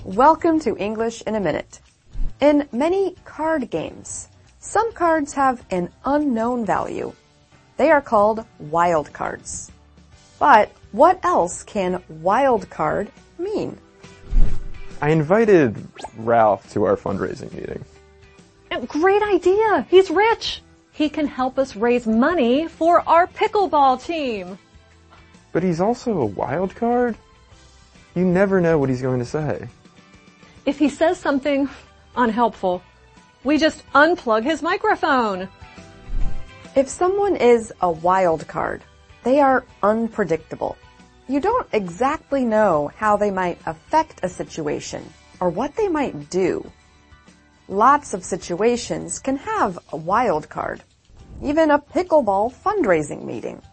Welcome to English in a Minute. In many card games, some cards have an unknown value. They are called wild cards. But what else can wild card mean? I invited Ralph to our fundraising meeting. Great idea! He's rich! He can help us raise money for our pickleball team. But he's also a wild card? You never know what he's going to say. If he says something unhelpful, we just unplug his microphone. If someone is a wild card, they are unpredictable. You don't exactly know how they might affect a situation or what they might do. Lots of situations can have a wild card, even a pickleball fundraising meeting.